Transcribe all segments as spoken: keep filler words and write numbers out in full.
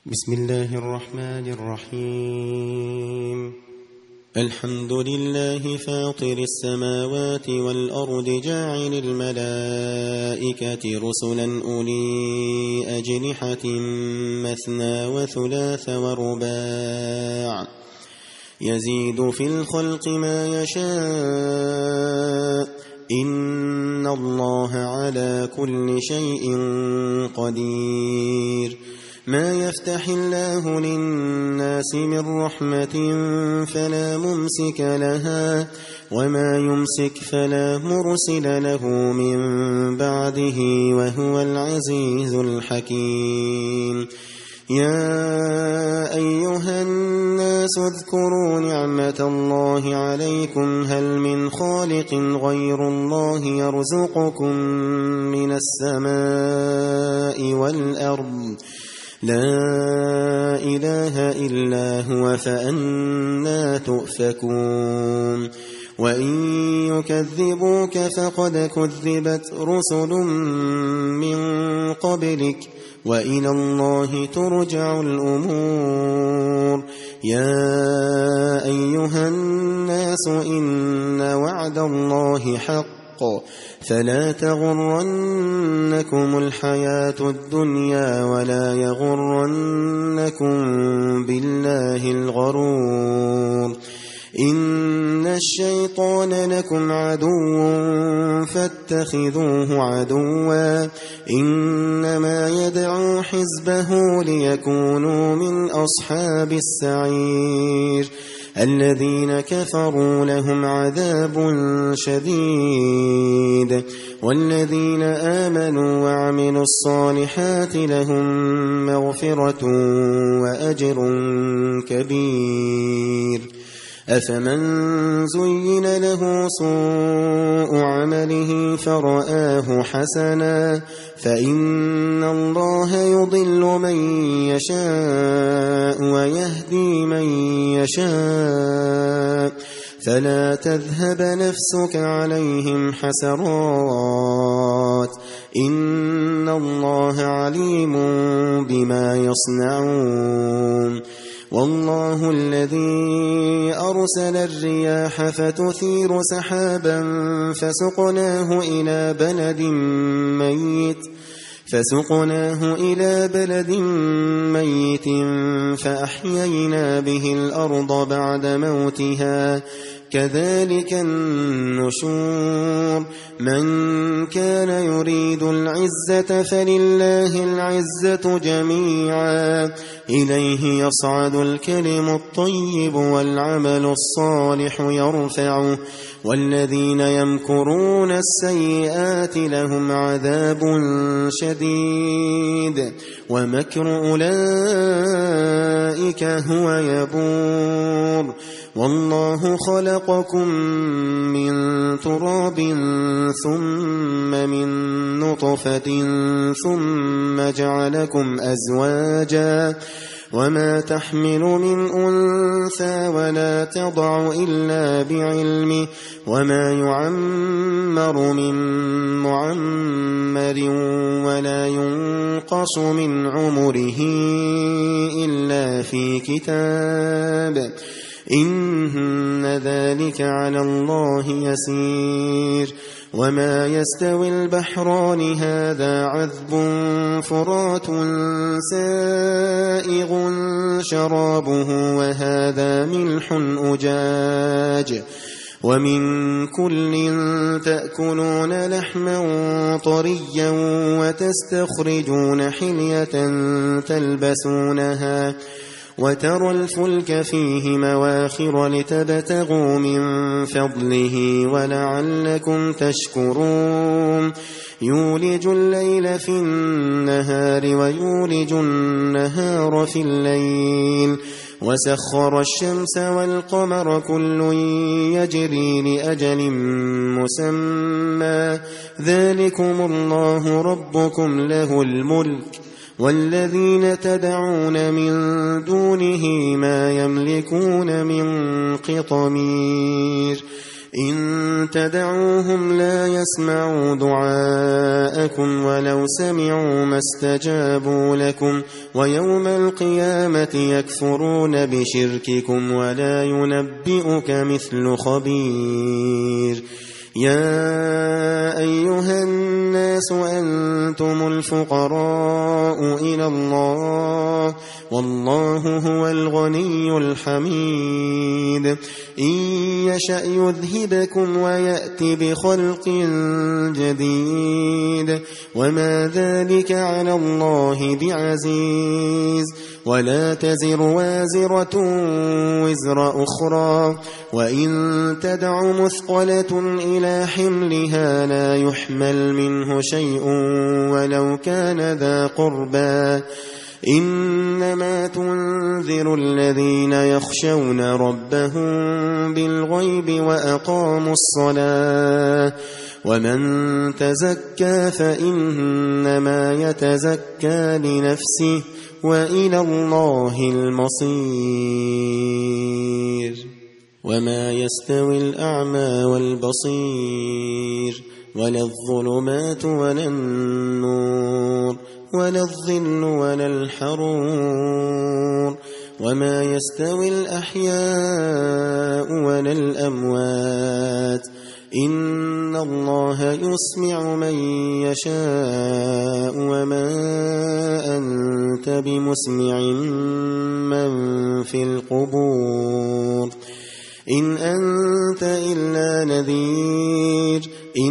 بسم الله الرحمن الرحيم. الحمد لله فاطر السماوات والأرض جاعل الملائكة رسلا أولي أجنحة مثنى وثلاث ورباع يزيد في الخلق ما يشاء إن الله على كل شيء قدير. ما يفتح الله للناس من رحمة فلا ممسك لها وما يمسك فلا مرسل له من بعده وهو العزيز الحكيم. يا أيها الناس اذكروا نعمة الله عليكم هل من خالق غير الله يرزقكم من السماء والأرض لا إله إلا هو فأنى تؤفكون. وإن يكذبوك فقد كذبت رسل من قبلك وإلى الله ترجع الأمور. يا أيها الناس إن وعد الله حق فلا تغرنكم الحياة الدنيا ولا يغرنكم بالله الغرور. إن الشيطان لكم عدو فاتخذوه عدوا إنما يدعو حزبه ليكونوا من أصحاب السعير. الذين كفروا لهم عذاب شديد والذين آمنوا وعملوا الصالحات لهم مغفرة وأجر كبير. أفمن زين له سوء عمله فرآه حسنا فإن الله يضل من يشاء ويهدي من يشاء فلا تذهب نفسك عليهم حسرات إن الله عليم بما يصنعون. والله الذي أرسل الرياح فتثير سحابا فسقناه إلى بلد ميت فسقناه إلى بلد ميت فأحيينا به الأرض بعد موتها كذلك النشور. من كان يريد العزة فلله العزة جميعا إليه يصعد الكلم الطيب والعمل الصالح يرفعه والذين يمكرون السيئات لهم عذاب شديد ومكر أولئك هو يبور. والله خلقكم من تراب ثم من نطفة ثم جعلكم أزواجا وما تحمل من أنثى ولا تضع إلا بعلمه وما يعمر من معمر ولا ينقص من عمره إلا في كتاب إن ذلك على الله يسير. وما يستوي البحران هذا عذب فرات سائغ شرابه وهذا ملح أجاج ومن كل تأكلون لحما طريا وتستخرجون حلية تلبسونها وترى الفلك فيه مواخر لتبتغوا من فضله ولعلكم تشكرون. يولج الليل في النهار ويولج النهار في الليل وسخر الشمس والقمر كل يجري لأجل مسمى ذلكم الله ربكم له الملك والذين تدعون من دونه ما يملكون من قطمير. إن تدعوهم لا يسمعوا دعاءكم ولو سمعوا ما استجابوا لكم ويوم القيامة يكفرون بشرككم ولا ينبئك مثل خبير يا أيها الناس أنتم الفقراء إلى الله والله هو الغني الحميد إن يشأ يذهبكم ويأتي بخلق جديد وما ذلك على الله بعزيز ولا تزر وازرة وزر أخرى وإن تدع مثقلة إلى حملها لا يحمل منه شيء ولو كان ذا قربى إنما تنذر الذين يخشون ربهم بالغيب وأقاموا الصلاة ومن تزكى فإنما يتزكى لنفسه وإلى الله المصير وما يستوي الأعمى والبصير ولا الظلمات ولا النور ولا الظل ولا الحرور وما يستوي الأحياء ولا الأموات إن الله يسمع من يشاء وما أنت بمسمع من في القبور إن أنت إلا نذير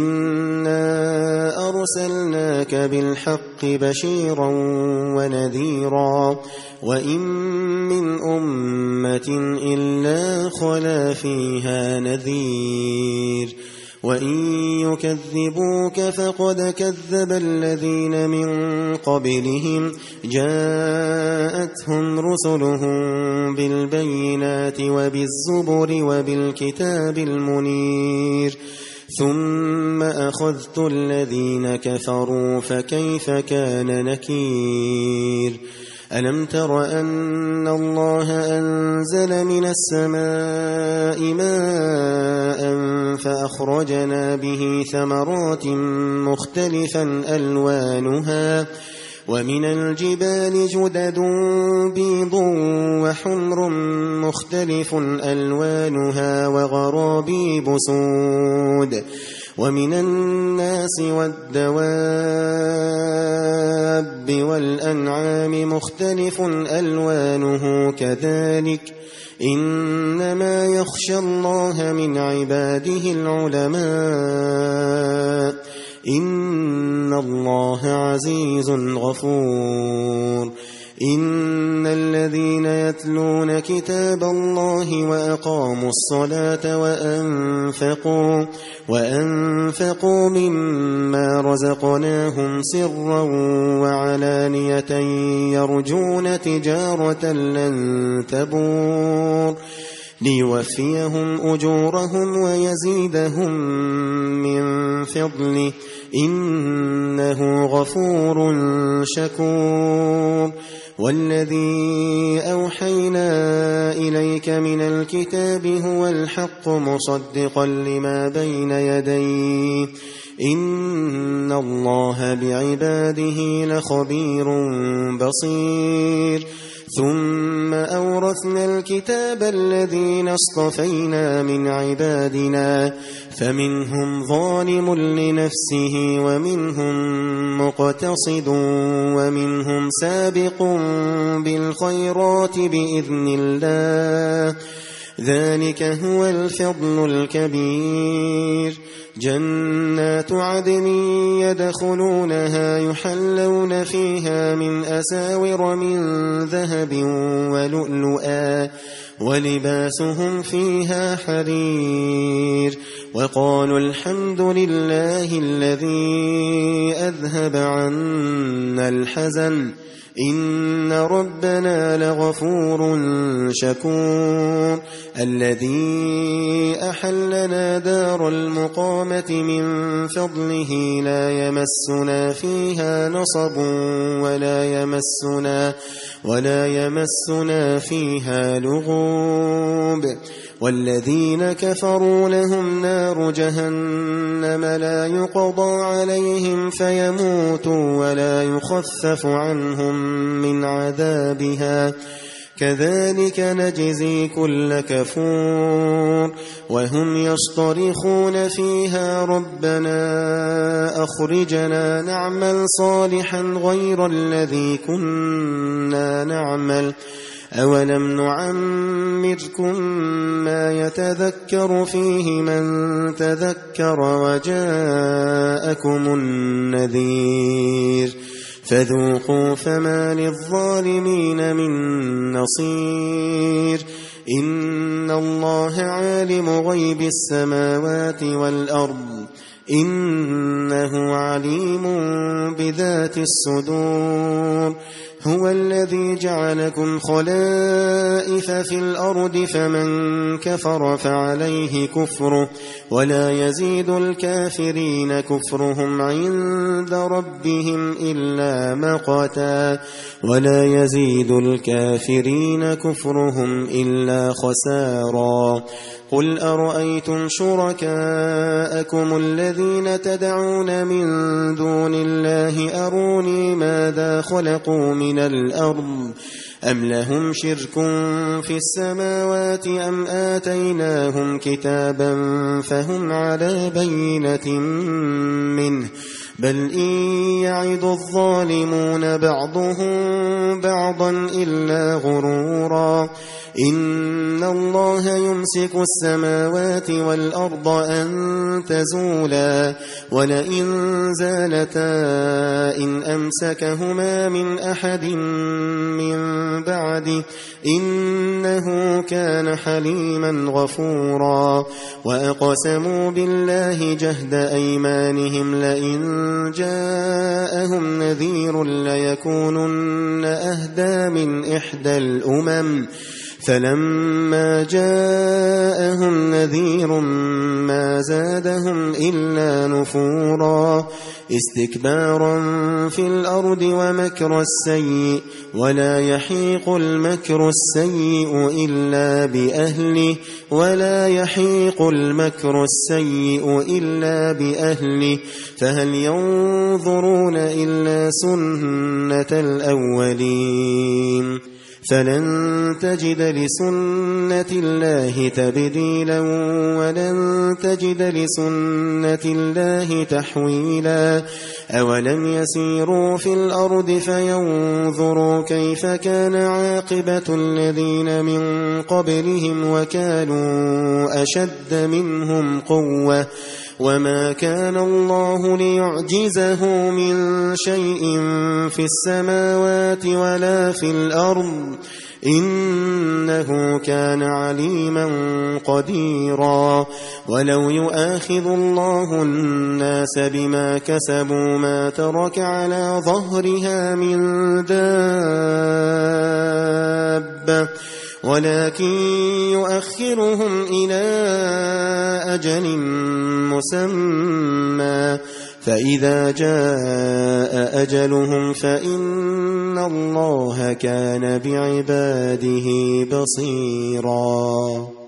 إنا أرسلناك بالحق بشيرا ونذيرا وإن من أمة إلا خلا فيها نذير وإن يكذبوك فقد كذب الذين من قبلهم جاءتهم رسلهم بالبينات وبالزبر وبالكتاب المنير ثم أخذت الذين كفروا فكيف كان نكير ألم تر أن الله أنزل من السماء ماء فأخرجنا به ثمرات مختلفا ألوانها ومن الجبال جدد بيض وحمر مختلف ألوانها وغرابيب سود ومن الناس والدواب والأنعام مختلف ألوانه كذلك إنما يخشى الله من عباده العلماء إن الله عزيز غفور إن الذين يتلون كتاب الله وأقاموا الصلاة وأنفقوا وأنفقوا مما رزقناهم سرا وعلانية يرجون تجارة لن تبور ليوفيهم أجورهم ويزيدهم من فضله إنه غفور شكور والذي أوحينا إليك من الكتاب هو الحق مصدقا لما بين يديه إن الله بعباده لخبير بصير ثم أورثنا الكتاب الذين اصطفينا من عبادنا فمنهم ظالم لنفسه ومنهم مقتصد ومنهم سابق بالخيرات بإذن الله ذلك هو الفضل الكبير جنات عدن يدخلونها يحلون فيها من أساور من ذهب ولؤلؤا ولباسهم فيها حرير وقالوا الحمد لله الذي أذهب عنا الحزن إن ربنا لغفور شكور الذي أحلنا دار المقامة من فضله لا يمسنا فيها نصب ولا يمسنا ولا يمسنا فيها لغوب والذين كفروا لهم نار جهنم لا يقضى عليهم فيموتوا ولا يخفف عنهم من عذابها كذلك نجزي كل كفور وهم يصطرخون فيها ربنا أخرجنا نعمل صالحا غير الذي كنا نعمل أولم نعمركم ما يتذكر فيه من تذكر وجاءكم النذير فذوقوا فما للظالمين من نصير إن الله عالم غيب السماوات والأرض إنه عليم بذات الصدور هو الذي جعلكم خلائف في الأرض فمن كفر فعليه كفره ولا يزيد الكافرين كفرهم عند ربهم إلا مقتا ولا يزيد الكافرين كفرهم إلا خسارا قل أرأيتم شركاءكم الذين تدعون من دون الله أروني ماذا خلقوا من الأرض أم لهم شرك في السماوات أم آتيناهم كتابا فهم على بينة منه بل إن يعد الظالمون بعضهم بعضا إلا غرورا إن الله يمسك السماوات والأرض أن تزولا ولئن زالتا إن أمسكهما من أحد من بعده إنه كان حليما غفورا وأقسموا بالله جهد أيمانهم لئن جاءهم نذير ليكونن أهدى من إحدى الأمم فلما جاءهم نذير ما زادهم إلا نفورا استكبارا في الأرض ومكر السيء ولا يحيق المكر السيء إلا بأهله ولا يحيق المكر السيء إلا بأهله فهل ينظرون إلا سنة الأولين فلن تجد لسنة الله تبديلا ولن تجد لسنة الله تحويلا أولم يسيروا في الأرض فينظروا كيف كان عاقبة الذين من قبلهم وكانوا أشد منهم قوة وما كان الله ليعجزه من شيء في السماوات ولا في الأرض إنه كان عليما قديرا ولو يؤاخذ الله الناس بما كسبوا ما ترك على ظهرها من دابة ولكن يؤخرهم إلى أجل مسمى فإذا جاء أجلهم فإن الله كان بعباده بصيرا.